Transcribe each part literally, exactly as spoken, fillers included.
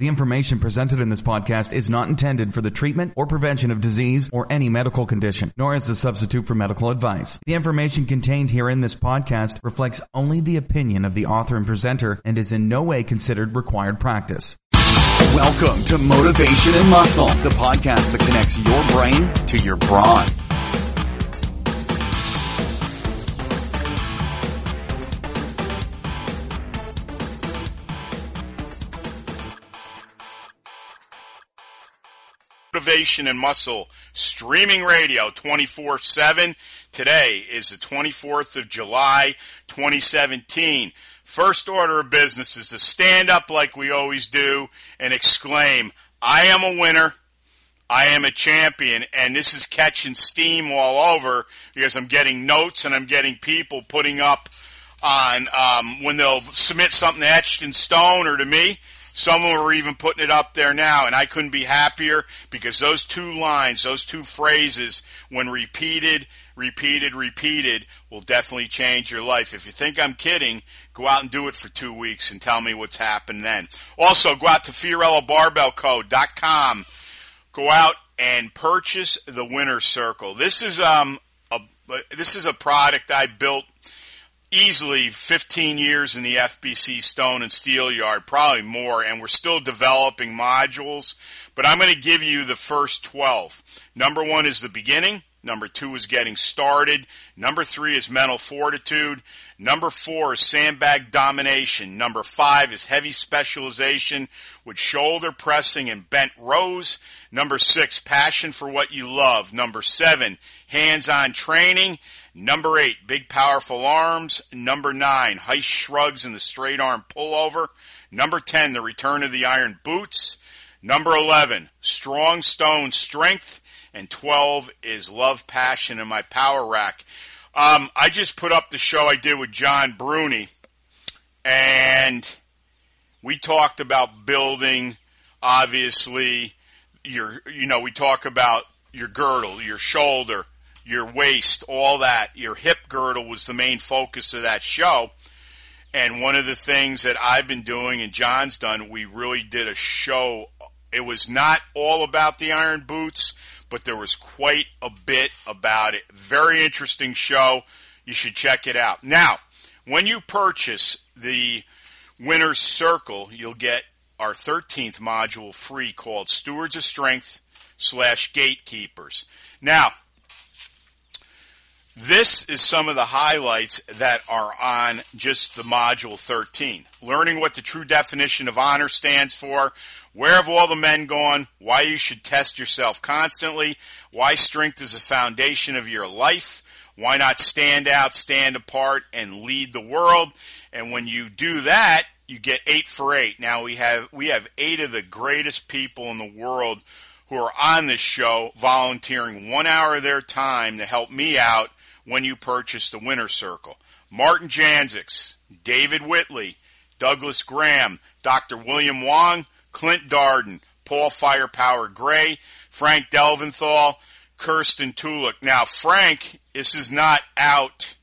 The information presented in this podcast is not intended for the treatment or prevention of disease or any medical condition, nor as a substitute for medical advice. The information contained here in this podcast reflects only the opinion of the author and presenter and is in no way considered required practice. Welcome to Motivation and Muscle, the podcast that connects your brain to your brawn. Motivation and Muscle, streaming radio twenty-four seven. Today is the twenty-fourth of July, twenty seventeen. First order of business is to stand up like we always do and exclaim, I am a winner, I am a champion, and this is catching steam all over because I'm getting notes and I'm getting people putting up on um, when they'll submit something etched in stone or to me. Some of them are even putting it up there now, and I couldn't be happier because those two lines, those two phrases, when repeated, repeated, repeated, will definitely change your life. If you think I'm kidding, go out and do it for two weeks and tell me what's happened then. Also, go out to Fiorello Barbell Co dot com. Go out and purchase the Winner's Circle. This is um a this is a product I built easily fifteen years in the F B C Stone and Steel Yard, probably more, and we're still developing modules, but I'm going to give you the first twelve. Number one is the beginning. Number two is getting started. Number three is mental fortitude. Number four is sandbag domination. Number five is heavy specialization with shoulder pressing and bent rows. Number six, passion for what you love. Number seven, hands-on training. Number eight, big powerful arms. Number nine, heist shrugs and the straight arm pullover. Number ten, the return of the iron boots. Number eleven, strong stone strength. And twelve is love, passion, and my power rack. Um, I just put up the show I did with John Bruni, and we talked about building, obviously, your, you know, we talk about your girdle, your shoulder, your waist, all that. Your hip girdle was the main focus of that show. And one of the things that I've been doing and John's done, we really did a show. It was not all about the iron boots, but there was quite a bit about it. Very interesting show. You should check it out. Now, when you purchase the Winner's Circle, you'll get our thirteenth module free called Stewards of Strength slash Gatekeepers. Now, this is some of the highlights that are on just the module thirteen. Learning what the true definition of honor stands for, where have all the men gone, why you should test yourself constantly, why strength is a foundation of your life, why not stand out, stand apart, and lead the world. And when you do that, you get eight for eight. Now we have we have eight of the greatest people in the world who are on this show volunteering one hour of their time to help me out when you purchase the Winner's Circle. Martin Janziks, David Whitley, Douglas Graham, Doctor William Wong, Clint Darden, Paul Firepower Gray, Frank Delventhal, Kirsten Tulik. Now, Frank, this is not out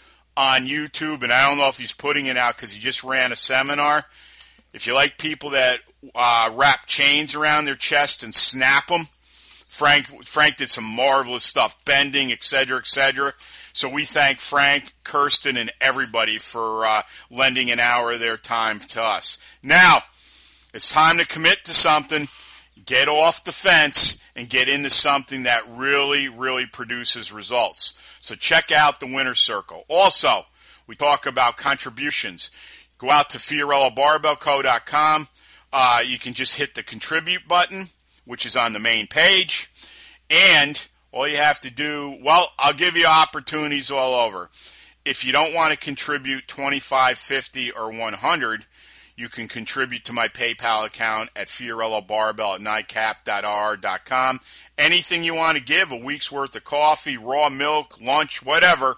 on YouTube, and I don't know if he's putting it out because he just ran a seminar. If you like people that uh, wrap chains around their chest and snap them, Frank Frank did some marvelous stuff, bending, et cetera, et cetera. So we thank Frank, Kirsten, and everybody for uh, lending an hour of their time to us. Now, it's time to commit to something, get off the fence, and get into something that really, really produces results. So check out the Winner's Circle. Also, we talk about contributions. Go out to Fiorello Barbell Co dot com. Uh, you can just hit the contribute button, which is on the main page. And all you have to do, well, I'll give you opportunities all over. If you don't want to contribute twenty-five, fifty, or one hundred, you can contribute to my PayPal account at Fiorello Barbell at nightcap dot r r dot com. Anything you want to give, a week's worth of coffee, raw milk, lunch, whatever,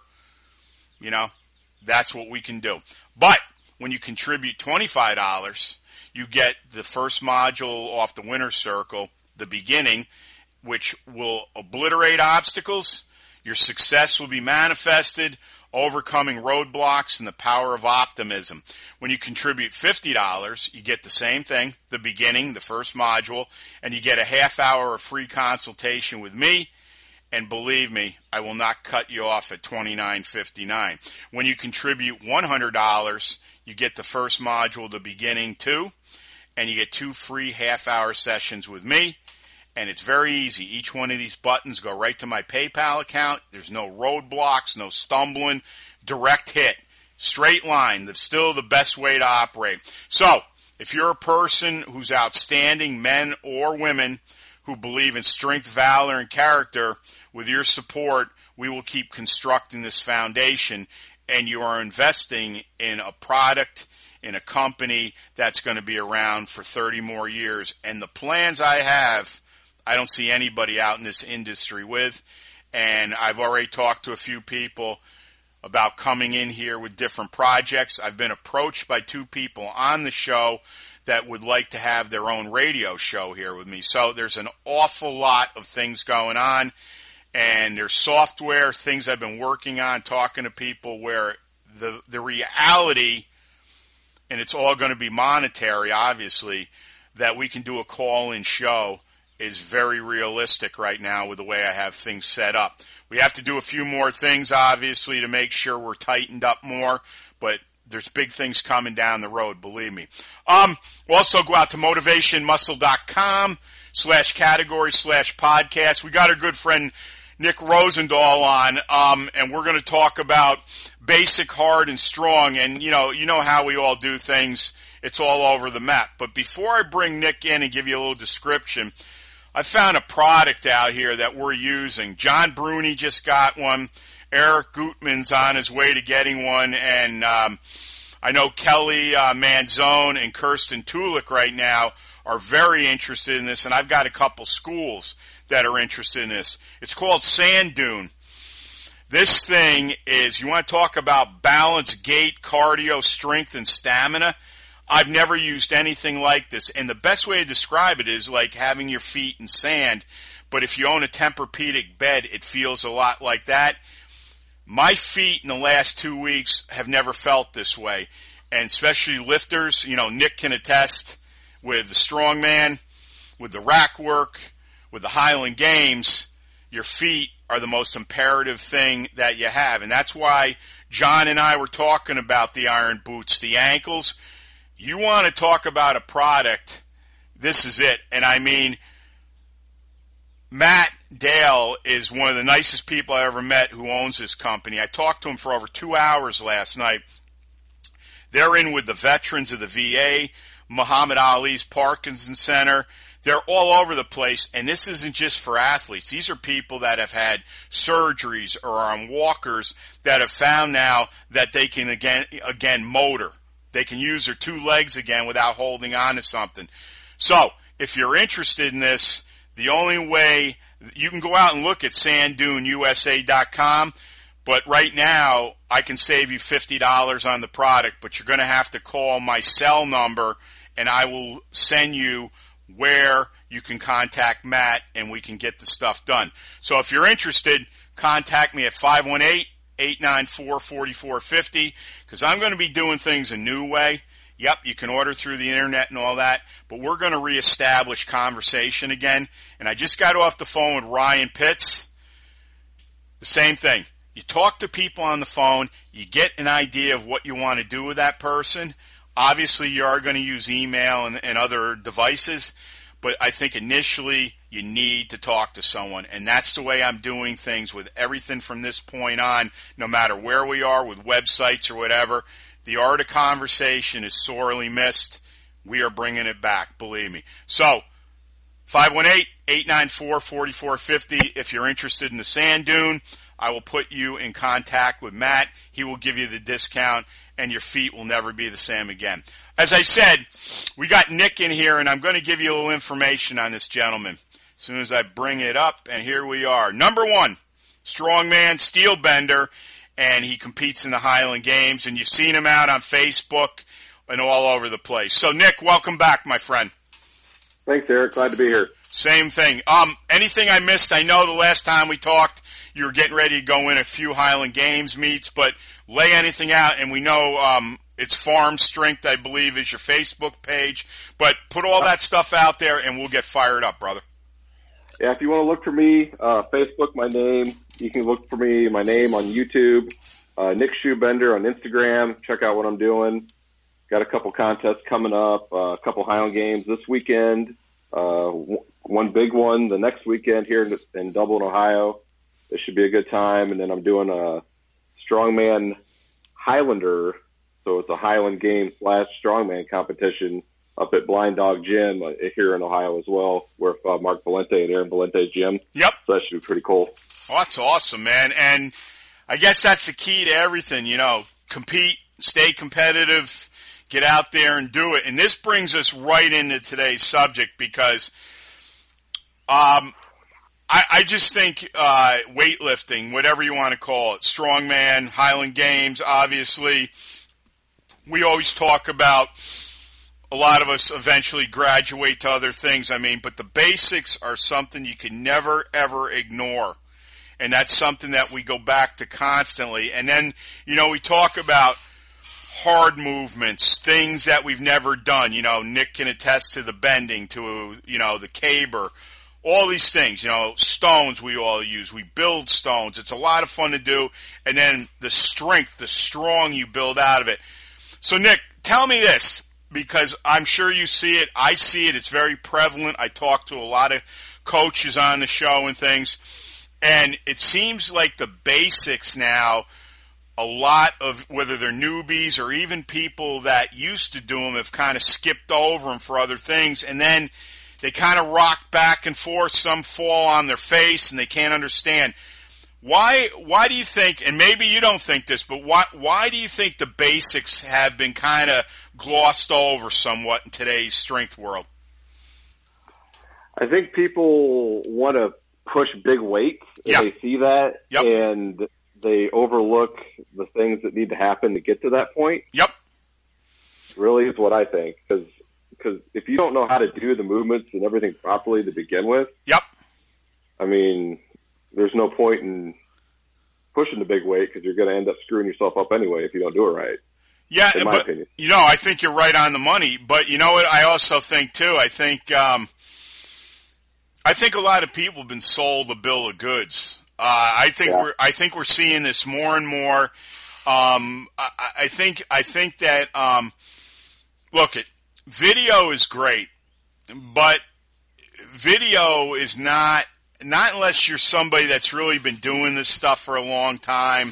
you know, that's what we can do. But when you contribute twenty-five dollars, you get the first module off the Winner's Circle, the beginning, which will obliterate obstacles. Your success will be manifested. Overcoming Roadblocks and the Power of Optimism. When you contribute fifty dollars, you get the same thing, the beginning, the first module, and you get a half hour of free consultation with me. And believe me, I will not cut you off at twenty-nine fifty-nine. When you contribute one hundred dollars, you get the first module, the beginning too, and you get two free half-hour sessions with me. And it's very easy. Each one of these buttons go right to my PayPal account. There's no roadblocks, no stumbling. Direct hit. Straight line. That's still the best way to operate. So, if you're a person who's outstanding, men or women, who believe in strength, valor, and character, with your support, we will keep constructing this foundation. And you are investing in a product, in a company that's going to be around for thirty more years. And the plans I have, I don't see anybody out in this industry with, and I've already talked to a few people about coming in here with different projects. I've been approached by two people on the show that would like to have their own radio show here with me. So there's an awful lot of things going on, and there's software, things I've been working on, talking to people where the the reality, and it's all going to be monetary, obviously, that we can do a call-in show is very realistic right now with the way I have things set up. We have to do a few more things, obviously, to make sure we're tightened up more, but there's big things coming down the road, believe me. Um, we'll also go out to motivationmuscle.com slash category slash podcast. We got our good friend Nick Rosendahl on, um, and we're going to talk about basic, hard, and strong. And, you know, you know how we all do things. It's all over the map. But before I bring Nick in and give you a little description, I found a product out here that we're using. John Bruni just got one. Eric Gutman's on his way to getting one. And um, I know Kelly uh, Manzone and Kirsten Tulik right now are very interested in this. And I've got a couple schools that are interested in this. It's called Sand Dune. This thing is, you want to talk about balance, gait, cardio, strength, and stamina? I've never used anything like this, and the best way to describe it is like having your feet in sand, but if you own a Tempur-Pedic bed, it feels a lot like that. My feet in the last two weeks have never felt this way, and especially lifters, you know, Nick can attest with the Strongman, with the rack work, with the Highland Games, your feet are the most imperative thing that you have, and that's why John and I were talking about the iron boots, the ankles. You want to talk about a product, this is it. And I mean, Matt Dale is one of the nicest people I ever met who owns this company. I talked to him for over two hours last night. They're in with the veterans of the V A, Muhammad Ali's Parkinson Center. They're all over the place, and this isn't just for athletes. These are people that have had surgeries or are on walkers that have found now that they can, again, again motor. They can use their two legs again without holding on to something. So, if you're interested in this, the only way, you can go out and look at sand dune U S A dot com, but right now, I can save you fifty dollars on the product, but you're going to have to call my cell number, and I will send you where you can contact Matt, and we can get the stuff done. So, if you're interested, contact me at five one eight, eight nine four, four four five zero, because I'm going to be doing things a new way. Yep, you can order through the internet and all that, but we're going to reestablish conversation again. And I just got off the phone with Ryan Pitts. The same thing. You talk to people on the phone, you get an idea of what you want to do with that person. Obviously, you are going to use email and, and other devices, but I think initially you need to talk to someone, and that's the way I'm doing things with everything from this point on, no matter where we are with websites or whatever. The art of conversation is sorely missed. We are bringing it back, believe me. So, five one eight, eight nine four, four four five zero. If you're interested in the Sand Dune, I will put you in contact with Matt. He will give you the discount, and your feet will never be the same again. As I said, we got Nick in here, and I'm going to give you a little information on this gentleman as soon as I bring it up, and here we are. Number one, strongman, steel bender, and he competes in the Highland Games, and you've seen him out on Facebook and all over the place. So, Nick, welcome back, my friend. Thanks, Eric. Glad to be here. Same thing. Um, anything I missed? I know the last time we talked, you're getting ready to go in a few Highland Games meets, but lay anything out, and we know um, it's Farm Strength, I believe, is your Facebook page. But put all that stuff out there, and we'll get fired up, brother. Yeah, if you want to look for me, uh, Facebook, my name. You can look for me, my name on YouTube. Uh, Nick Shoebender on Instagram. Check out what I'm doing. Got a couple contests coming up, uh, a couple Highland Games this weekend. Uh, w- one big one the next weekend here in, in Dublin, Ohio. It should be a good time. And then I'm doing a Strongman Highlander, so it's a Highland Game slash Strongman competition up at Blind Dog Gym uh, here in Ohio as well, with uh, Mark Valente and Aaron Valente's gym. Yep. So that should be pretty cool. Oh, that's awesome, man. And I guess that's the key to everything, you know, compete, stay competitive, get out there and do it. And this brings us right into today's subject because um, I, I just think uh, weightlifting, whatever you want to call it, strongman, Highland Games, obviously, we always talk about a lot of us eventually graduate to other things. I mean, but the basics are something you can never, ever ignore. And that's something that we go back to constantly. And then, you know, we talk about hard movements, things that we've never done. You know, Nick can attest to the bending, to, you know, the caber, all these things. You know, stones we all use. We build stones. It's a lot of fun to do. And then the strength, the strong you build out of it. So, Nick, tell me this, because I'm sure you see it. I see it. It's very prevalent. I talk to a lot of coaches on the show and things. And it seems like the basics now, a lot of, whether they're newbies or even people that used to do them, have kind of skipped over them for other things. And then they kind of rock back and forth. Some fall on their face and they can't understand. Why Why do you think, and maybe you don't think this, but why why do you think the basics have been kind of glossed over somewhat in today's strength world? I think people want to push big weights, and yep. they see that, yep. and they overlook the things that need to happen to get to that point. Yep. Really is what I think, because because if you don't know how to do the movements and everything properly to begin with, yep. I mean, there's no point in pushing the big weight because you're going to end up screwing yourself up anyway if you don't do it right. Yeah, in my but, opinion. You know, I think you're right on the money. But you know what? I also think too. I think um, I think a lot of people have been sold a bill of goods. Uh, I think yeah. we're I think we're seeing this more and more. Um, I, I think I think that um, look, it video is great, but video is not. Not unless you're somebody that's really been doing this stuff for a long time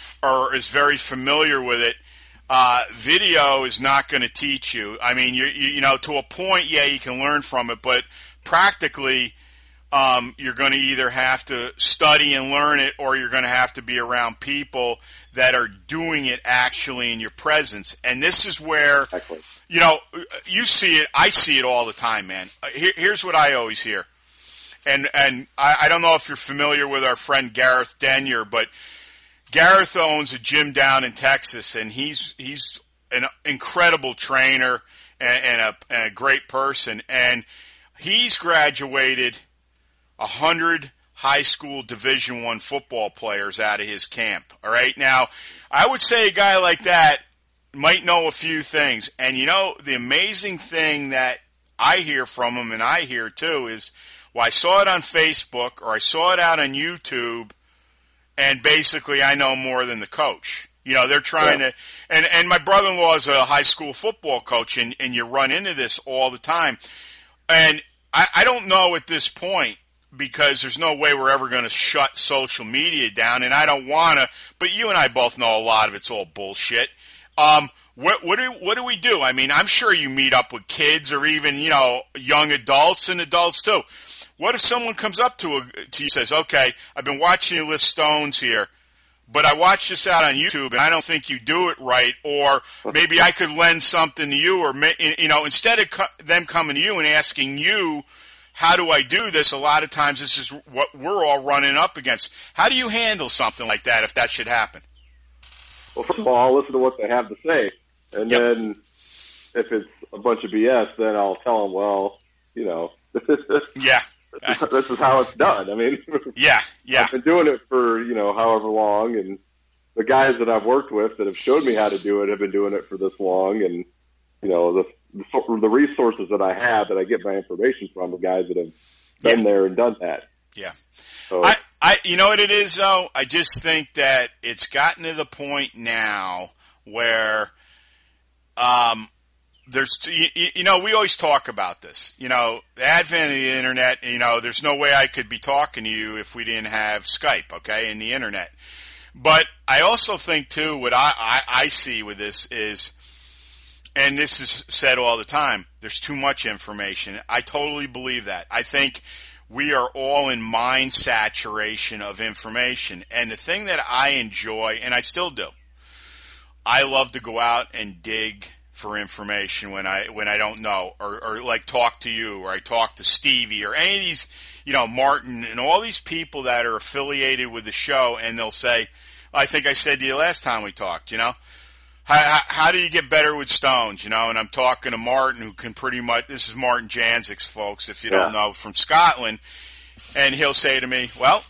or is very familiar with it. Uh, video is not going to teach you. I mean, you you know, to a point, yeah, you can learn from it, but practically, um, you're going to either have to study and learn it, or you're going to have to be around people that are doing it actually in your presence. And this is where, exactly. you know, you see it. I see it all the time, man. Here, here's what I always hear. And and I, I don't know if you're familiar with our friend Gareth Denyer, but Gareth owns a gym down in Texas, and he's he's an incredible trainer and, and, a, and a great person. And he's graduated a hundred high school Division One football players out of his camp. All right, now I would say a guy like that might know a few things. And you know, the amazing thing that I hear from him, and I hear too, is, well, I saw it on Facebook or I saw it out on YouTube, and basically I know more than the coach. You know, they're trying yeah. to, and, and my brother-in-law is a high school football coach, and, and you run into this all the time. And I, I don't know at this point, because there's no way we're ever going to shut social media down, and I don't want to, but you and I both know a lot of it's all bullshit. Um, What, what do what do we do? I mean, I'm sure you meet up with kids or even, you know, young adults and adults too. What if someone comes up to, a, to you and says, okay, I've been watching you lift stones here, but I watched this out on YouTube and I don't think you do it right, or maybe I could lend something to you, or, you know, instead of co- them coming to you and asking you, how do I do this? A lot of times this is what we're all running up against. How do you handle something like that if that should happen? Well, first of all, I'll listen to what they have to say. And yep. then if it's a bunch of B S, then I'll tell them, well, you know. yeah. this is, this is how it's done. I mean, yeah, yeah. I've been doing it for, you know, however long, and the guys that I've worked with that have showed me how to do it have been doing it for this long, and, you know, the the, the resources that I have that I get my information from, the guys that have been yeah. there and done that. Yeah. So, I, I, you know what it is, though? I just think that it's gotten to the point now where, um, there's, you, you know, we always talk about this. You know, the advent of the internet, you know, there's no way I could be talking to you if we didn't have Skype, okay, and the internet. But I also think, too, what I, I, I see with this is, and this is said all the time, there's too much information. I totally believe that. I think we are all in mind saturation of information. And the thing that I enjoy, and I still do, I love to go out and dig for information when I when I don't know, or, or like talk to you, or I talk to Stevie, or any of these, you know, Martin, and all these people that are affiliated with the show, and they'll say, I think I said to you last time we talked, you know, how, how, how do you get better with stones, you know, and I'm talking to Martin, who can pretty much, this is Martin Janzik, folks, if you yeah. don't know, from Scotland, and he'll say to me, well,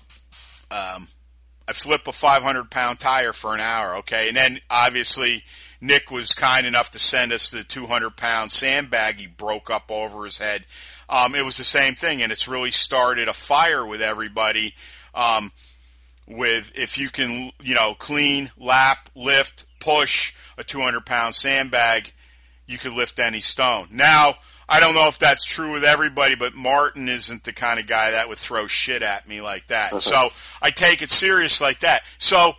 um, I flip a five hundred pound tire for an hour, okay, and then obviously Nick was kind enough to send us the two hundred pound sandbag he broke up over his head. Um, it was the same thing, and it's really started a fire with everybody. Um, with if you can, you know, clean, lap, lift, push a two hundred pound sandbag, you could lift any stone. Now, I don't know if that's true with everybody, but Martin isn't the kind of guy that would throw shit at me like that. So I take it serious like that. So,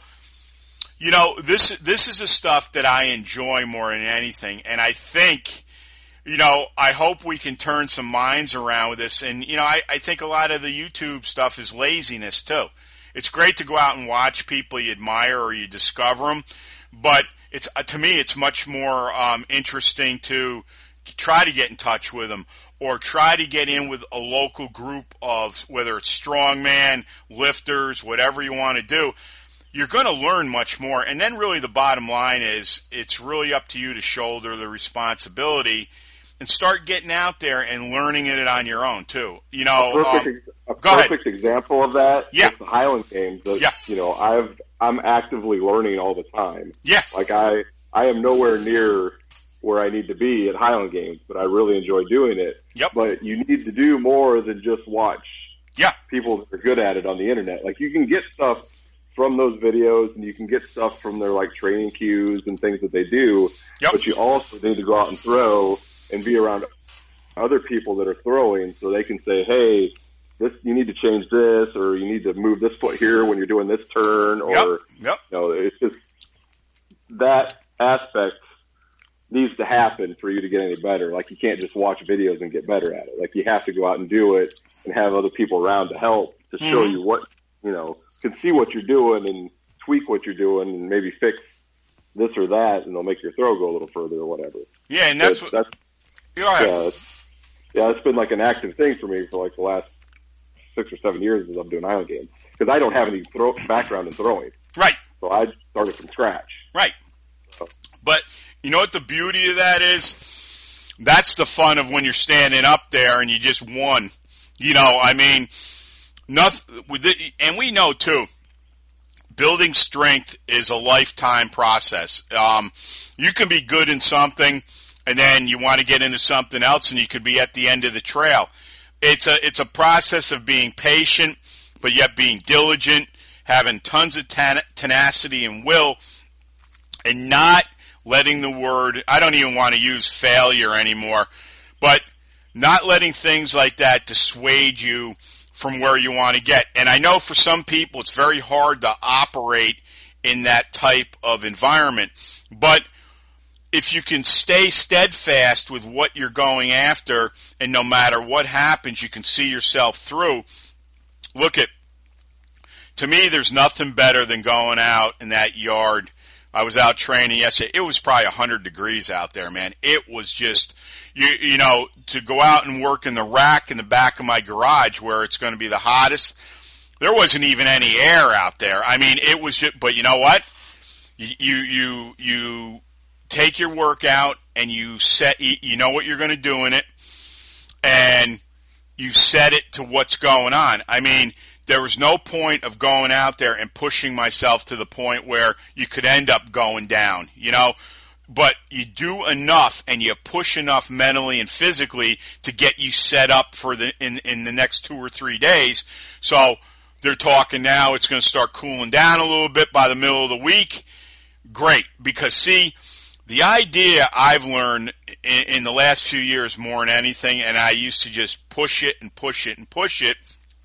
you know, this this is the stuff that I enjoy more than anything, and I think, you know, I hope we can turn some minds around with this. And, you know, I, I think a lot of the YouTube stuff is laziness, too. It's great to go out and watch people you admire or you discover them, but it's uh, to me it's much more um, interesting to try to get in touch with them or try to get in with a local group of, whether it's strongman, lifters, whatever you want to do. You're going to learn much more. And then really the bottom line is it's really up to you to shoulder the responsibility and start getting out there and learning it on your own, too. You know, a perfect, um, a go perfect ahead. example of that yeah. is the Highland Games. That, yeah. You know, I've, I'm actively learning all the time. Yeah. Like I, I am nowhere near where I need to be at Highland Games, but I really enjoy doing it. Yep. But you need to do more than just watch yeah. people that are good at it on the internet. Like you can get stuff from those videos, and you can get stuff from their like training cues and things that they do. Yep. But you also need to go out and throw and be around other people that are throwing, so they can say, "Hey, this you need to change this, or you need to move this foot here when you're doing this turn." Or yep. Yep. you know, it's just that aspect needs to happen for you to get any better. Like you can't just watch videos and get better at it. Like you have to go out and do it and have other people around to help to show mm-hmm. you what you know. Can see what you're doing and tweak what you're doing and maybe fix this or that, and it'll make your throw go a little further or whatever. Yeah, and that's but what. That's, go ahead. yeah, it's, yeah, it's been like an active thing for me for like the last six or seven years as I'm doing Island Games because I don't have any throw, background in throwing. Right. So I started from scratch. Right. So. But you know what the beauty of that is? That's the fun of when you're standing up there and you just won. You know, I mean. Nothing with it, and we know too. Building strength is a lifetime process. Um, you can be good in something, and then you want to get into something else, and you could be at the end of the trail. It's a it's a process of being patient, but yet being diligent, having tons of ten- tenacity and will, and not letting the word. I don't even want to use failure anymore, but not letting things like that dissuade you from where you want to get. And I know for some people it's very hard to operate in that type of environment. But if you can stay steadfast with what you're going after, and no matter what happens, you can see yourself through. Look at, to me, there's nothing better than going out in that yard. I was out training yesterday. It was probably one hundred degrees out there, man. It was just... You you know, to go out and work in the rack in the back of my garage where it's going to be the hottest, there wasn't even any air out there. I mean, it was just, but you know what? You, you, you take your workout and you set, you know what you're going to do in it, and you set it to what's going on. I mean, there was no point of going out there and pushing myself to the point where you could end up going down, you know. But you do enough and you push enough mentally and physically to get you set up for the in, in the next two or three days. So they're talking now it's going to start cooling down a little bit by the middle of the week. Great, because see, the idea I've learned in, in the last few years more than anything, and I used to just push it and push it and push it,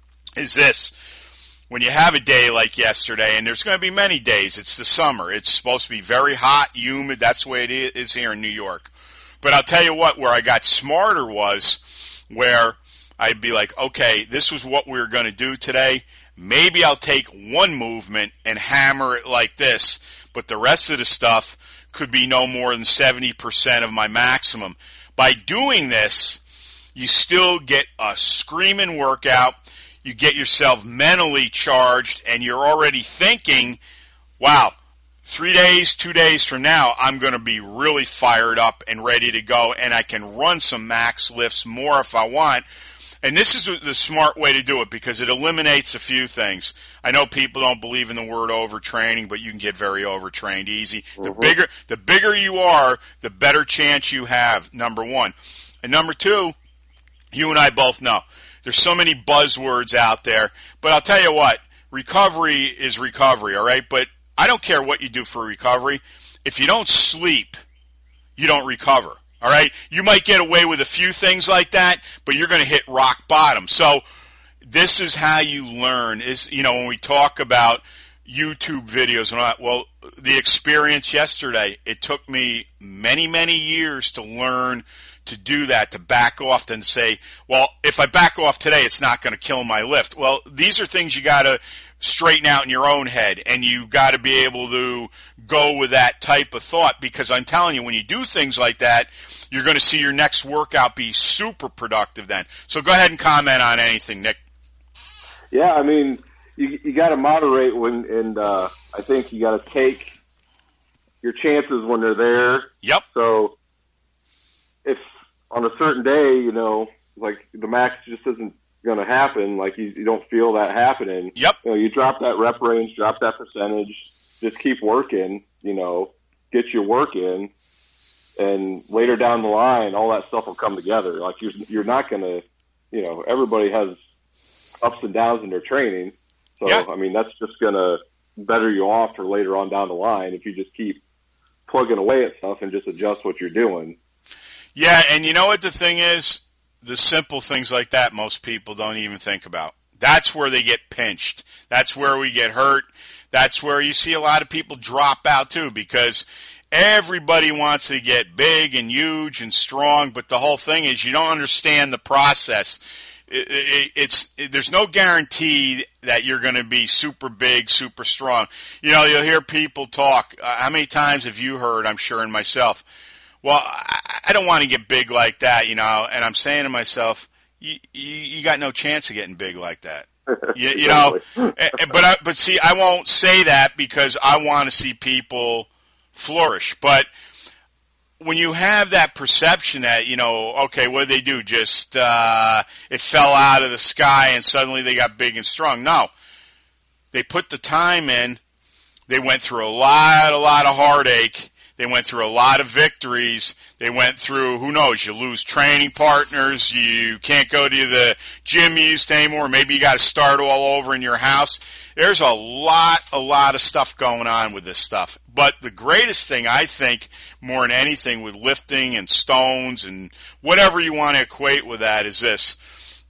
is this. When you have a day like yesterday, and there's going to be many days, it's the summer. It's supposed to be very hot, humid. That's the way it is here in New York. But I'll tell you what, where I got smarter was where I'd be like, okay, this was what we were going to do today. Maybe I'll take one movement and hammer it like this, but the rest of the stuff could be no more than seventy percent of my maximum. By doing this, you still get a screaming workout. You get yourself mentally charged, and you're already thinking, wow, three days, two days from now, I'm going to be really fired up and ready to go, and I can run some max lifts more if I want. And this is the smart way to do it because it eliminates a few things. I know people don't believe in the word overtraining, but you can get very overtrained easy. Mm-hmm. The bigger, the bigger you are, the better chance you have, number one. And number two, you and I both know, there's so many buzzwords out there, but I'll tell you what, recovery is recovery, all right? But I don't care what you do for recovery. If you don't sleep, you don't recover, all right? You might get away with a few things like that, but you're going to hit rock bottom. So this is how you learn. Is you know, when we talk about YouTube videos and all that, well, the experience yesterday, it took me many, many years to learn to do that, to back off and say, well, if I back off today, it's not going to kill my lift. Well, these are things you got to straighten out in your own head, and you got to be able to go with that type of thought, because I'm telling you, when you do things like that, you're going to see your next workout be super productive then. So go ahead and comment on anything, Nick. Yeah, I mean, you you got to moderate when, and uh, I think you got to take your chances when they're there. Yep. So if on a certain day, you know, like the max just isn't going to happen, like you, you don't feel that happening. Yep. You know, you drop that rep range, drop that percentage, just keep working, you know, get your work in, and later down the line, all that stuff will come together. Like you're, you're not going to, you know, everybody has ups and downs in their training. So, yeah. I mean, that's just going to better you off for later on down the line if you just keep plugging away at stuff and just adjust what you're doing. Yeah, and you know what the thing is? The simple things like that most people don't even think about. That's where they get pinched. That's where we get hurt. That's where you see a lot of people drop out too, because everybody wants to get big and huge and strong, but the whole thing is you don't understand the process. It, it, it's it, there's no guarantee that you're going to be super big, super strong. You know, you'll hear people talk. Uh, how many times have you heard, I'm sure, and myself, well, I, I don't want to get big like that, you know, and I'm saying to myself, you, you, you got no chance of getting big like that. You, you know, but I, but see, I won't say that because I want to see people flourish. But when you have that perception that, you know, okay, what did they do? Just uh, it fell out of the sky and suddenly they got big and strong. No, they put the time in. They went through a lot, a lot of heartache. They went through a lot of victories. They went through, who knows, you lose training partners. You can't go to the gym you used to anymore. Maybe you got to start all over in your house. There's a lot, a lot of stuff going on with this stuff. But the greatest thing, I think, more than anything with lifting and stones and whatever you want to equate with that is this.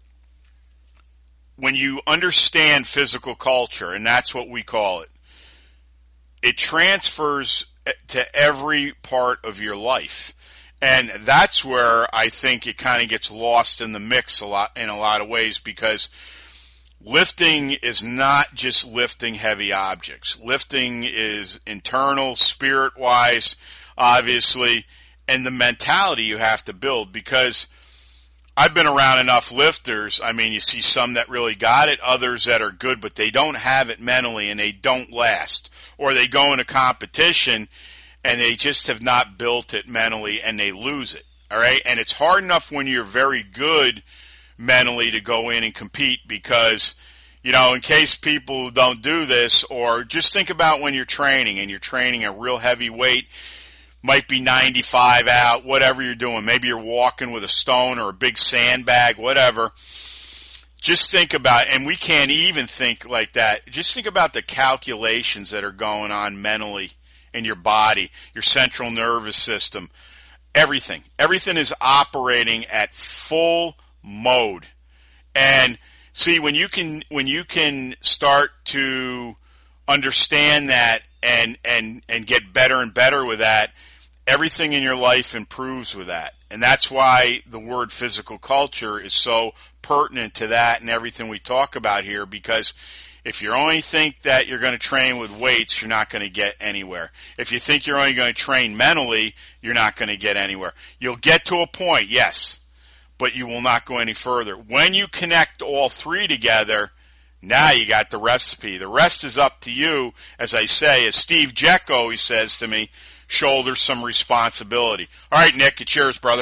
When you understand physical culture, and that's what we call it, it transfers to every part of your life. And that's where I think it kind of gets lost in the mix a lot, in a lot of ways, because lifting is not just lifting heavy objects. Lifting is internal, spirit-wise, obviously, and the mentality you have to build, because I've been around enough lifters. I mean, you see some that really got it, others that are good, but they don't have it mentally and they don't last. Or they go in a competition and they just have not built it mentally and they lose it. All right? And it's hard enough when you're very good mentally to go in and compete because, you know, in case people don't do this, or just think about when you're training and you're training a real heavy weight, might be ninety-five out, whatever you're doing. Maybe you're walking with a stone or a big sandbag, whatever. Just think about, and we can't even think like that. Just think about the calculations that are going on mentally in your body, your central nervous system, everything. Everything is operating at full mode. And see, when you can, when you can start to understand that and, and, and get better and better with that, everything in your life improves with that. And that's why the word physical culture is so pertinent to that and everything we talk about here, because if you only think that you're going to train with weights, you're not going to get anywhere. If you think you're only going to train mentally, you're not going to get anywhere. You'll get to a point, yes, but you will not go any further. When you connect all three together, now you got the recipe. The rest is up to you, as I say, as Steve Jeck always says to me, shoulder some responsibility. All right, Nick, it's yours, brother.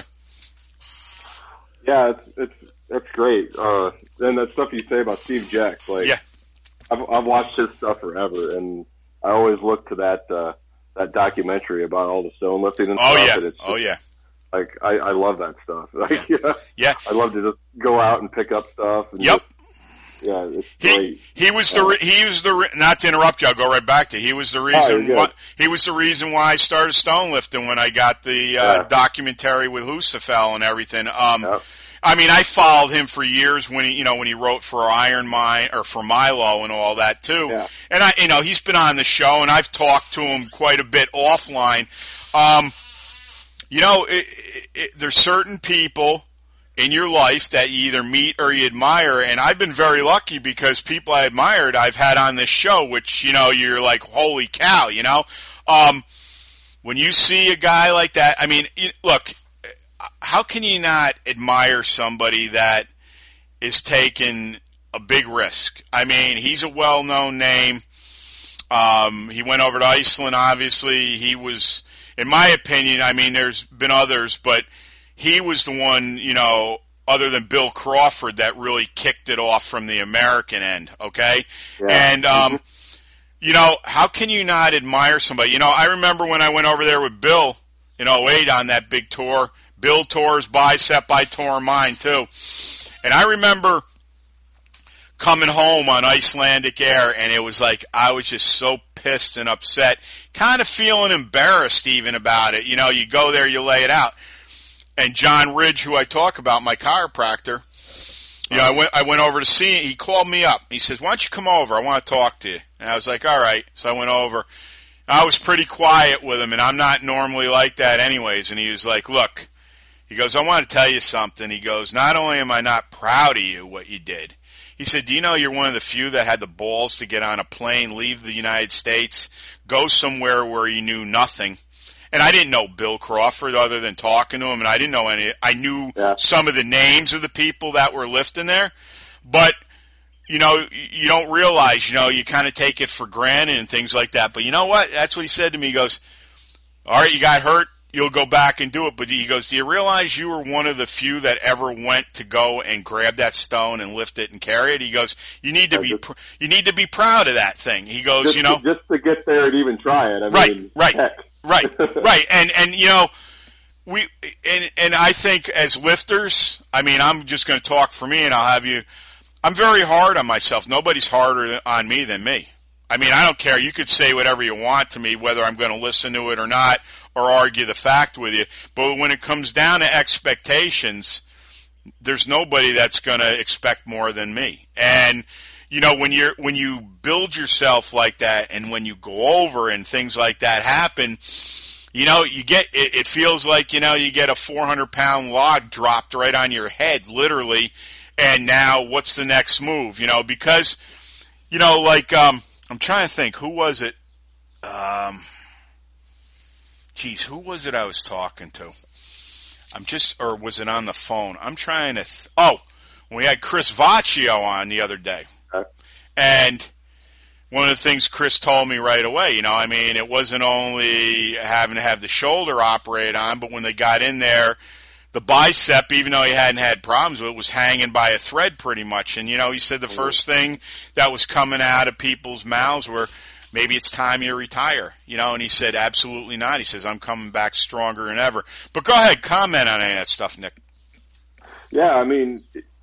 Yeah, it's, it's that's great. Uh, and that stuff you say about Steve Jeck, like, yeah. I've, I've watched his stuff forever, and I always look to that uh, that documentary about all the stone lifting and oh, stuff. Yeah. And it's just, oh, yeah. Like, I, I love that stuff. Like, yeah. yeah. yeah. I love to just go out and pick up stuff. And yep. Just, yeah, it's he, great. He was the, uh, he was the, not to interrupt you, I'll go right back to, he was the reason, oh, why, he was the reason why I started stone lifting when I got the, uh, yeah. documentary with Husafel and everything. Um, yep. I mean, I followed him for years when he, you know, when he wrote for Iron Mine or for Milo and all that too. Yeah. And I, you know, he's been on the show and I've talked to him quite a bit offline. Um, you know, it, it, it, there's certain people in your life that you either meet or you admire, and I've been very lucky because people I admired I've had on this show, which, you know, you're like, holy cow, you know. Um, when you see a guy like that, I mean, you, look, how can you not admire somebody that is taking a big risk? I mean, he's a well-known name. Um, he went over to Iceland, obviously. He was, in my opinion, I mean, there's been others, but he was the one, you know, other than Bill Crawford, that really kicked it off from the American end, okay? Yeah. And, um, mm-hmm. you know, how can you not admire somebody? You know, I remember when I went over there with Bill in oh eight on that big tour. Bill tore his bicep, I tore mine too. And I remember coming home on Icelandic Air, and it was like I was just so pissed and upset, kind of feeling embarrassed even about it. You know, you go there, you lay it out. And John Ridge, who I talk about, my chiropractor, you know, I went I went over to see him. He called me up. He says, why don't you come over? I want to talk to you. And I was like, all right. So I went over. I was pretty quiet with him, and I'm not normally like that anyways. And he was like, look, he goes, I want to tell you something. He goes, not only am I not proud of you, what you did. He said, do you know you're one of the few that had the balls to get on a plane, leave the United States, go somewhere where you knew nothing. And I didn't know Bill Crawford other than talking to him, and I didn't know any. I knew yeah. some of the names of the people that were lifting there, but, you know, you don't realize, you know, you kind of take it for granted and things like that. But you know what? That's what he said to me. He goes, all right, you got hurt. You'll go back and do it. But he goes, do you realize you were one of the few that ever went to go and grab that stone and lift it and carry it? He goes, you need to be, pr- you need to be proud of that thing. He goes, just you know, to, just to get there and even try it. I right, mean, right, heck. right, right. And, and, you know, we, and, and I think as lifters, I mean, I'm just going to talk for me and I'll have you, I'm very hard on myself. Nobody's harder on me than me. I mean, I don't care. You could say whatever you want to me, whether I'm going to listen to it or not, or argue the fact with you. But when it comes down to expectations, there's nobody that's going to expect more than me. And, you know, when you're, when you build yourself like that and when you go over and things like that happen, you know, you get, it, it feels like, you know, you get a four hundred pound log dropped right on your head, literally. And now what's the next move? You know, because, you know, like, um, I'm trying to think, who was it? Um, geez, who was it I was talking to? I'm just, or was it on the phone? I'm trying to, th- oh, we had Chris Vaccio on the other day. Okay. And one of the things Chris told me right away, you know, I mean, it wasn't only having to have the shoulder operated on, but when they got in there, the bicep, even though he hadn't had problems with it, was hanging by a thread pretty much. And, you know, he said the first thing that was coming out of people's mouths were, maybe it's time you retire, you know, and he said, absolutely not. He says, I'm coming back stronger than ever. But go ahead, comment on any of that stuff, Nick. Yeah, I mean,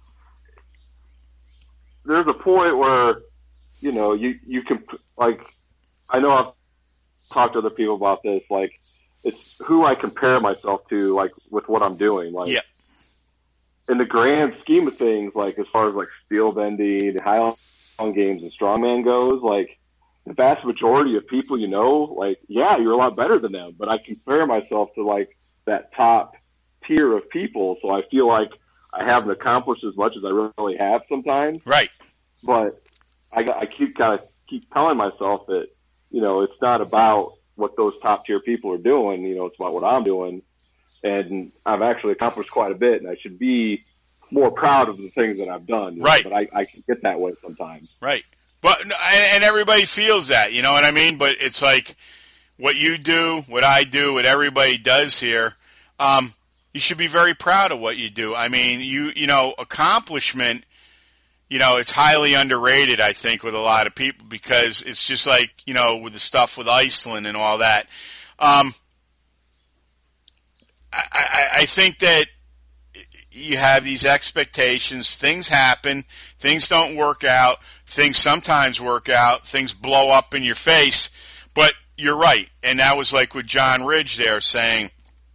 there's a point where, you know, you, you can, like, I know I've talked to other people about this, like, it's who I compare myself to, like, with what I'm doing. Like, yeah. In the grand scheme of things, like, as far as, like, steel bending, Highland Games, and strongman goes, like, the vast majority of people you know, like, yeah, you're a lot better than them, but I compare myself to, like, that top tier of people, so I feel like I haven't accomplished as much as I really have sometimes. Right. But I, I keep kind of keep telling myself that, you know, it's not about what those top tier people are doing, you know, it's about what I'm doing, and I've actually accomplished quite a bit, and I should be more proud of the things that I've done. Right. Know? But I, I can get that way sometimes. Right. But, and everybody feels that, you know what I mean? But it's like what you do, what I do, what everybody does here, um, you should be very proud of what you do. I mean, you, you know, accomplishment, you know, it's highly underrated, I think, with a lot of people because it's just like, you know, with the stuff with Iceland and all that. Um, I, I, I think that you have these expectations, things happen, things don't work out, things sometimes work out, things blow up in your face, but you're right. And that was like with John Ridge there saying,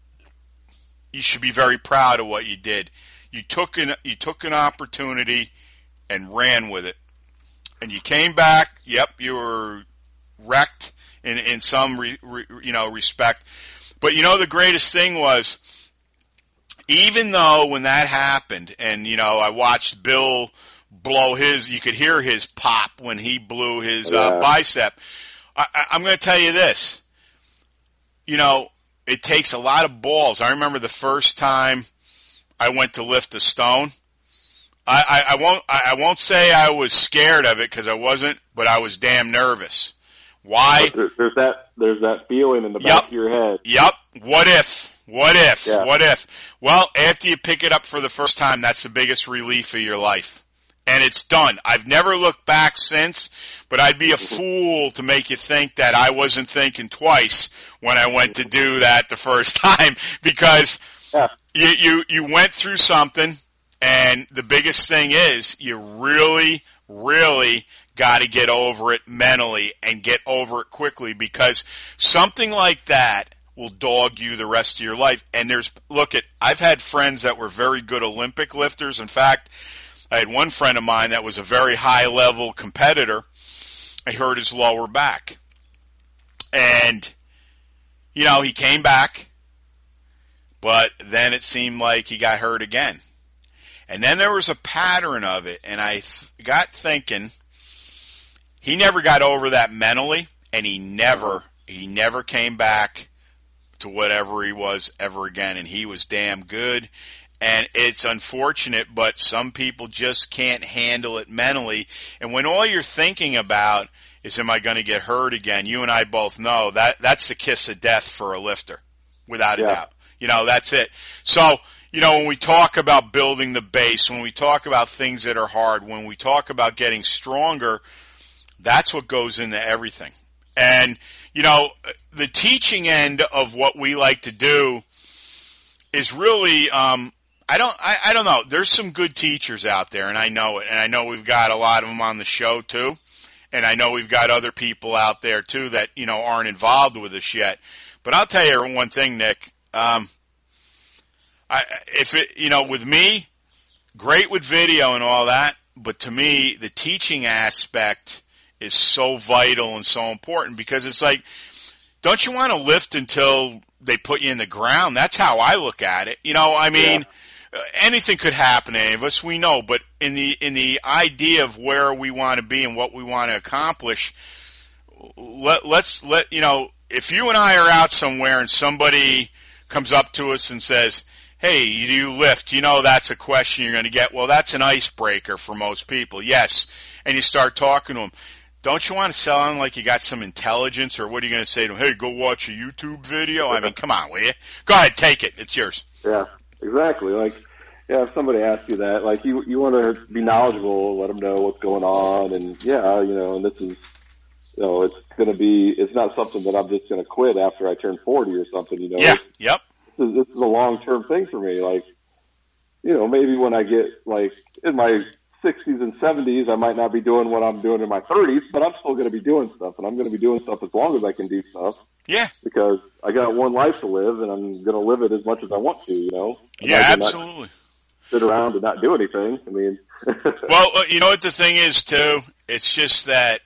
you should be very proud of what you did. You took an, you took an opportunity and ran with it. And you came back, yep, you were wrecked in, in some, re, re, you know, respect. But you know, the greatest thing was, even though when that happened, and, you know, I watched Bill blow his, you could hear his pop when he blew his uh, yeah. bicep. I, I, I'm going to tell you this. You know, it takes a lot of balls. I remember the first time I went to lift a stone. I, I, I won't I, I won't say I was scared of it because I wasn't, but I was damn nervous. Why? There, there's that there's that feeling in the back yep. of your head. Yep. What if? What if? Yeah. What if? Well, after you pick it up for the first time, that's the biggest relief of your life. And it's done. I've never looked back since, but I'd be a fool to make you think that I wasn't thinking twice when I went to do that the first time because yeah. you, you, you went through something, and the biggest thing is you really, really got to get over it mentally and get over it quickly because something like that will dog you the rest of your life. And there's, look at, I've had friends that were very good Olympic lifters. In fact, I had one friend of mine that was a very high level competitor. I hurt his lower back. And, you know, he came back, but then it seemed like he got hurt again. And then there was a pattern of it, and I th- got thinking, he never got over that mentally, and he never, he never came back to whatever he was ever again, and he was damn good. And it's unfortunate, but some people just can't handle it mentally. And when all you're thinking about is, am I going to get hurt again? You and I both know that that's the kiss of death for a lifter, without a yeah. doubt. You know, that's it. So, you know, when we talk about building the base, when we talk about things that are hard, when we talk about getting stronger, that's what goes into everything. And, you know, the teaching end of what we like to do is really, um, I don't, I, I don't know. There's some good teachers out there, and I know it. And I know we've got a lot of them on the show too. And I know we've got other people out there too that, you know, aren't involved with us yet. But I'll tell you one thing, Nick. Um, I, if it, you know, with me, great with video and all that, but to me, the teaching aspect is so vital and so important because it's like, don't you want to lift until they put you in the ground? That's how I look at it. You know, I mean, yeah. anything could happen to any of us, we know, but in the, in the idea of where we want to be and what we want to accomplish, let, let's let, you know, if you and I are out somewhere and somebody comes up to us and says, hey, do you lift? You know that's a question you're going to get. Well, that's an icebreaker for most people. Yes. And you start talking to them. Don't you want to sell on like you got some intelligence, or what are you going to say to them? Hey, go watch a YouTube video? I mean, come on, will you? Go ahead, take it. It's yours. Yeah. Exactly. Like, yeah, if somebody asks you that, like, you you want to be knowledgeable, let them know what's going on, and yeah, you know, and this is, you know, it's going to be, it's not something that I'm just going to quit after I turn forty or something, you know. Yeah, it's, yep. This is, this is a long-term thing for me. Like, you know, maybe when I get, like, in my sixties and seventies, I might not be doing what I'm doing in my thirties, but I'm still going to be doing stuff, and I'm going to be doing stuff as long as I can do stuff. Yeah. Because I got one life to live, and I'm going to live it as much as I want to, you know. I'm yeah, absolutely. Sit around and not do anything. I mean. Well, you know what the thing is, too? It's just that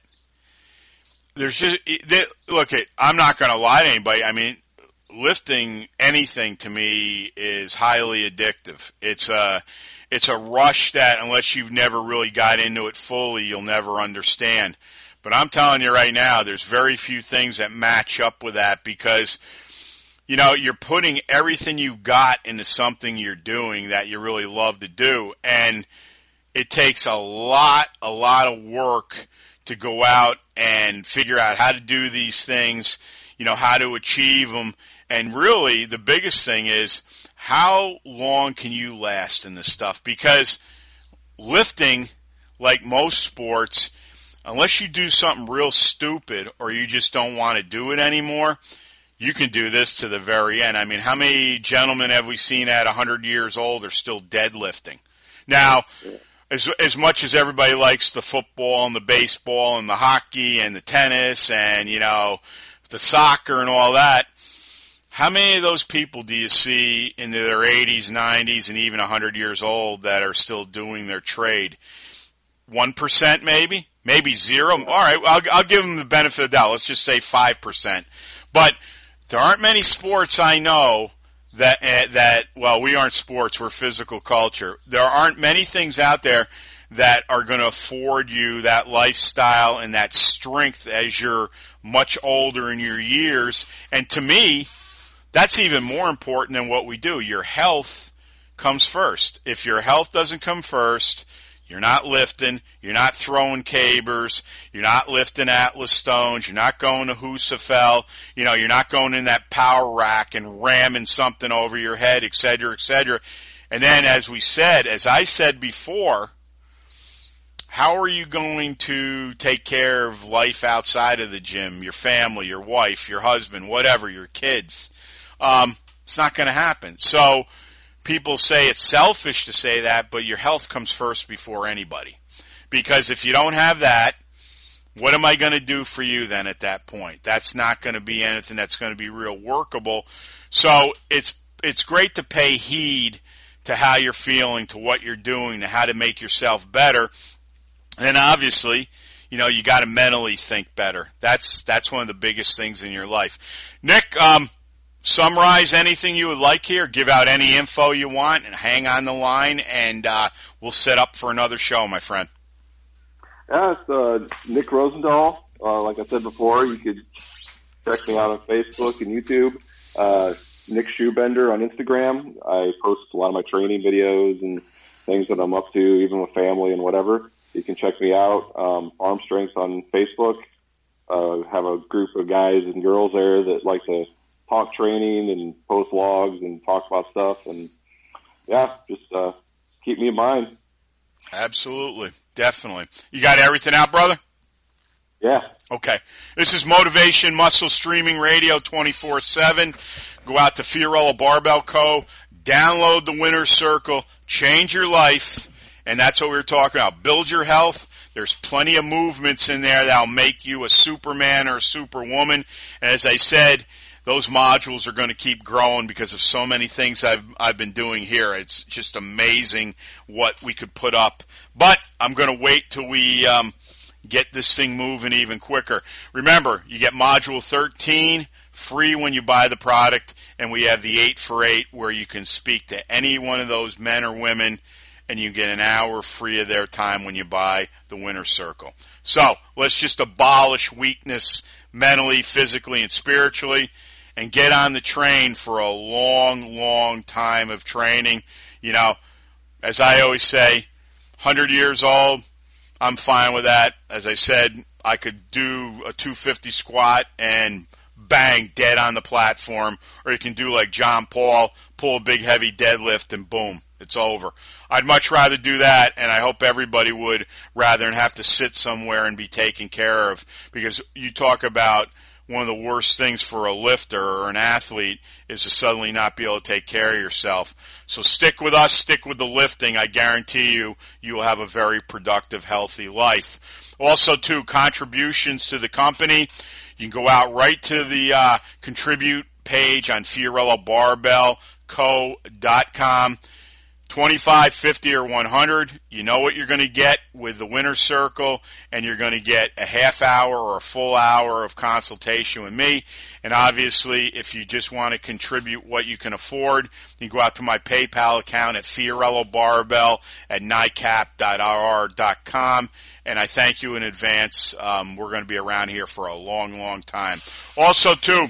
there's just, they, look, it, I'm not going to lie to anybody. I mean, lifting anything to me is highly addictive. It's a, it's a rush that unless you've never really got into it fully, you'll never understand. But I'm telling you right now, there's very few things that match up with that because, you know, you're putting everything you've got into something you're doing that you really love to do. And it takes a lot, a lot of work to go out and figure out how to do these things, you know, how to achieve them. And really, the biggest thing is, how long can you last in this stuff? Because lifting, like most sports, unless you do something real stupid or you just don't want to do it anymore, you can do this to the very end. I mean, how many gentlemen have we seen at one hundred years old are still deadlifting? Now, as as much as everybody likes the football and the baseball and the hockey and the tennis and, you know, the soccer and all that, how many of those people do you see in their eighties, nineties, and even one hundred years old that are still doing their trade? one percent maybe? Maybe zero? All right, I'll, I'll give them the benefit of the doubt. Let's just say five percent. But there aren't many sports I know that, uh, that well, we aren't sports, we're physical culture. There aren't many things out there that are going to afford you that lifestyle and that strength as you're much older in your years. And to me, that's even more important than what we do. Your health comes first. If your health doesn't come first, you're not lifting, you're not throwing cabers, you're not lifting Atlas stones, you're not going to Husafell, you know, you're not going in that power rack and ramming something over your head, et cetera, et cetera. And then, as we said, as I said before, how are you going to take care of life outside of the gym, your family, your wife, your husband, whatever, your kids? Um, it's not going to happen. So people say it's selfish to say that, but your health comes first before anybody. Because if you don't have that, what am I going to do for you then at that point? That's not going to be anything that's going to be real workable. So it's it's great to pay heed to how you're feeling, to what you're doing, to how to make yourself better. And then obviously, you know, you got to mentally think better. That's that's one of the biggest things in your life. Nick, um, summarize anything you would like here, give out any info you want, and hang on the line, and uh, we'll set up for another show, my friend. Yeah, it's uh, Nick Rosendahl. Uh, like I said before, you could check me out on Facebook and YouTube. Uh, Nick Shoebender on Instagram. I post a lot of my training videos and things that I'm up to, even with family and whatever. You can check me out. Um, Arm Strength on Facebook. Uh, have a group of guys and girls there that like to talk training and post logs and talk about stuff. And yeah, just uh, keep me in mind. Absolutely. Definitely. You got everything out, brother? Yeah. Okay. This is Motivation Muscle Streaming Radio twenty-four seven. Go out to Fiorella Barbell Co. Download the Winner's Circle. Change your life. And that's what we were talking about. Build your health. There's plenty of movements in there that'll make you a Superman or a Superwoman. And as I said, those modules are going to keep growing because of so many things I've I've been doing here. It's just amazing what we could put up. But I'm going to wait till we um, get this thing moving even quicker. Remember, you get Module thirteen free when you buy the product, and we have the eight for eight where you can speak to any one of those men or women, and you get an hour free of their time when you buy the Winner's Circle. So let's just abolish weakness mentally, physically, and spiritually, and get on the train for a long, long time of training. You know, as I always say, one hundred years old, I'm fine with that. As I said, I could do a two fifty squat and bang, dead on the platform. Or you can do like John Paul, pull a big heavy deadlift, and boom, it's over. I'd much rather do that, and I hope everybody would, rather than have to sit somewhere and be taken care of. Because you talk about one of the worst things for a lifter or an athlete is to suddenly not be able to take care of yourself. So stick with us, stick with the lifting. I guarantee you, you will have a very productive, healthy life. Also, too, contributions to the company. You can go out right to the uh, contribute page on Fiorello Barbell Co dot com. twenty-five, fifty, or one hundred. You know what you're going to get with the Winner's Circle, and you're going to get a half hour or a full hour of consultation with me. And obviously, if you just want to contribute what you can afford, you can go out to my PayPal account at Fiorello Barbell at N I C A P dot R R dot com. And I thank you in advance. Um, we're going to be around here for a long, long time. Also, too,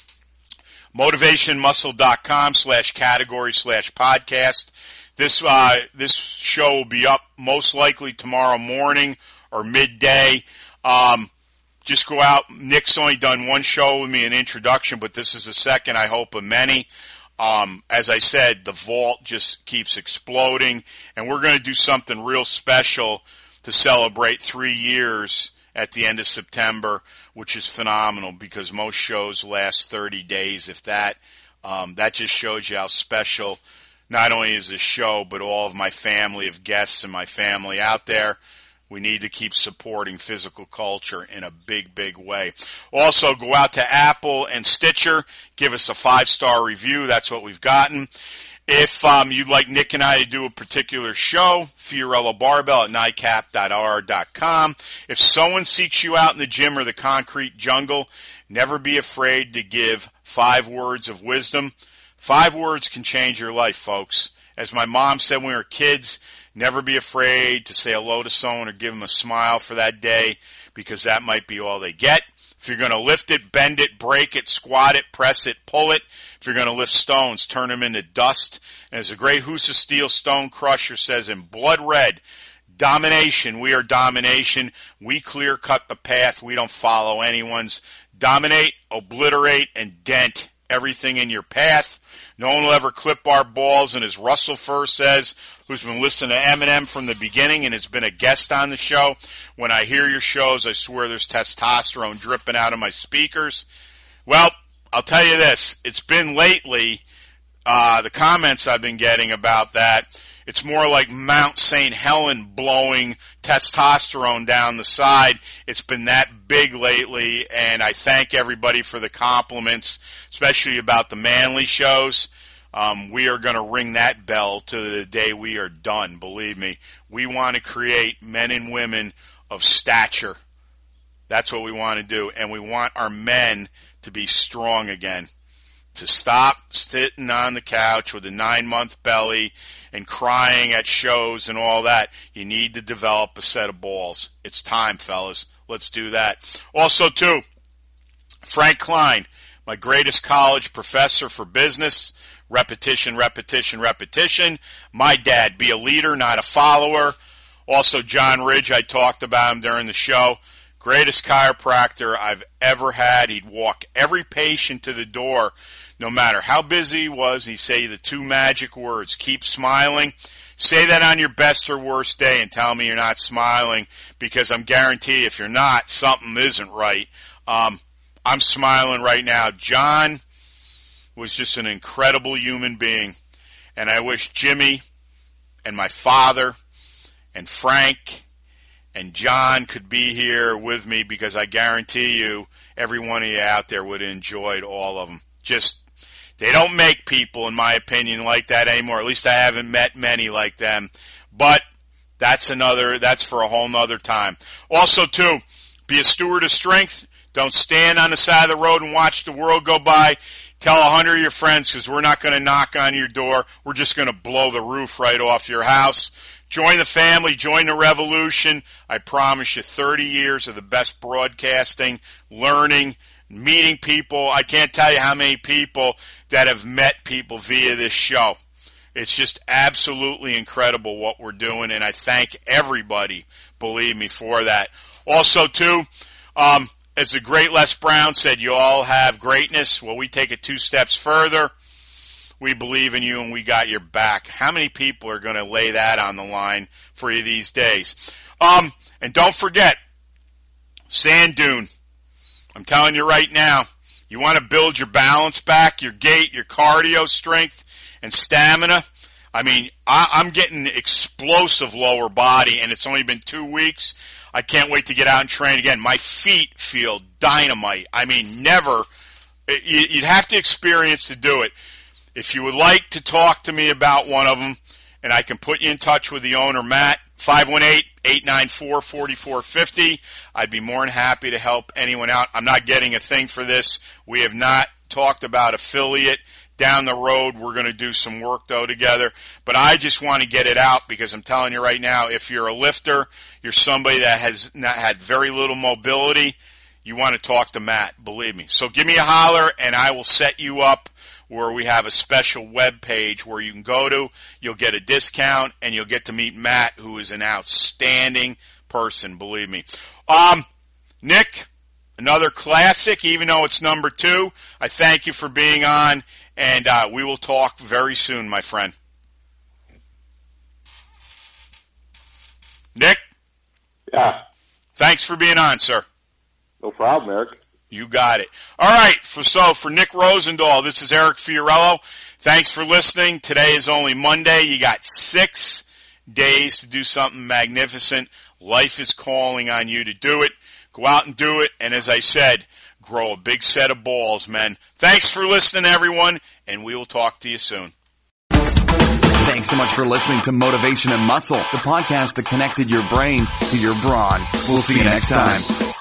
motivationmuscle.com slash category slash podcast. This uh, this show will be up most likely tomorrow morning or midday. Um, just go out. Nick's only done one show with me, an introduction, but this is the second, I hope, of many. Um, as I said, the vault just keeps exploding, and we're going to do something real special to celebrate three years at the end of September, which is phenomenal because most shows last thirty days, if that. Um, that just shows you how special not only is this show, but all of my family of guests and my family out there. We need to keep supporting physical culture in a big, big way. Also, go out to Apple and Stitcher. Give us a five-star review. That's what we've gotten. If um, you'd like Nick and I to do a particular show, Fiorello Barbell at N I C A P dot R R dot com. If someone seeks you out in the gym or the concrete jungle, never be afraid to give five words of wisdom. Five words can change your life, folks. As my mom said when we were kids, never be afraid to say hello to someone or give them a smile for that day, because that might be all they get. If you're going to lift it, bend it, break it, squat it, press it, pull it. If you're going to lift stones, turn them into dust. And as the great Husa Steel Stone Crusher says in blood red, domination, we are domination. We clear cut the path. We don't follow anyone's. Dominate, obliterate, and dent everything in your path. No one will ever clip our balls, and as Russell Furr says, who's been listening to Eminem from the beginning and has been a guest on the show, when I hear your shows, I swear there's testosterone dripping out of my speakers. Well, I'll tell you this. It's been lately, uh, the comments I've been getting about that, it's more like Mount Saint Helen blowing testosterone down the side. It's been that big lately, and I thank everybody for the compliments, especially about the manly shows. Um, we are going to ring that bell to the day we are done, believe me. We want to create men and women of stature. That's what we want to do, and we want our men to be strong again, to stop sitting on the couch with a nine-month belly and crying at shows and all that. You need to develop a set of balls. It's time, fellas. Let's do that. Also, too, Frank Klein, my greatest college professor for business. Repetition, repetition, repetition. My dad, be a leader, not a follower. Also, John Ridge, I talked about him during the show. Greatest chiropractor I've ever had. He'd walk every patient to the door, no matter how busy he was. He'd say the two magic words, keep smiling. Say that on your best or worst day and tell me you're not smiling, because I'm guaranteed if you're not, something isn't right. Um, I'm smiling right now. John was just an incredible human being, and I wish Jimmy and my father and Frank and John could be here with me, because I guarantee you every one of you out there would have enjoyed all of them. Just, they don't make people, in my opinion, like that anymore. At least I haven't met many like them. But that's another, that's for a whole nother time. Also, too, be a steward of strength. Don't stand on the side of the road and watch the world go by. Tell a hundred of your friends, because we're not going to knock on your door. We're just going to blow the roof right off your house. Join the family. Join the revolution. I promise you thirty years of the best broadcasting, learning, meeting people. I can't tell you how many people that have met people via this show. It's just absolutely incredible what we're doing, and I thank everybody, believe me, for that. Also, too, um, as the great Les Brown said, you all have greatness. Well, we take it two steps further. We believe in you and we got your back. How many people are going to lay that on the line for you these days? Um, and don't forget, sand dune. I'm telling you right now, you want to build your balance back, your gait, your cardio strength, and stamina. I mean, I, I'm getting explosive lower body, and it's only been two weeks. I can't wait to get out and train again. My feet feel dynamite. I mean, never. You'd have to experience to do it. If you would like to talk to me about one of them, and I can put you in touch with the owner, Matt, five one eight, eight nine four, four four five zero. I'd be more than happy to help anyone out. I'm not getting a thing for this. We have not talked about affiliate. Down the road, we're going to do some work, though, together. But I just want to get it out because I'm telling you right now, if you're a lifter, you're somebody that has not had very little mobility, you want to talk to Matt, believe me. So give me a holler, and I will set you up where we have a special web page where you can go to. You'll get a discount, and you'll get to meet Matt, who is an outstanding person, believe me. Um, Nick, another classic, even though it's number two. I thank you for being on. And uh, we will talk very soon, my friend. Nick? Yeah. Thanks for being on, sir. No problem, Eric. You got it. All right, for, so for Nick Rosendahl, this is Eric Fiorello. Thanks for listening. Today is only Monday. You got six days to do something magnificent. Life is calling on you to do it. Go out and do it. And as I said, grow a big set of balls, men. Thanks for listening, everyone, and we will talk to you soon. Thanks so much for listening to Motivation and Muscle, the podcast that connected your brain to your brawn. We'll see you next time.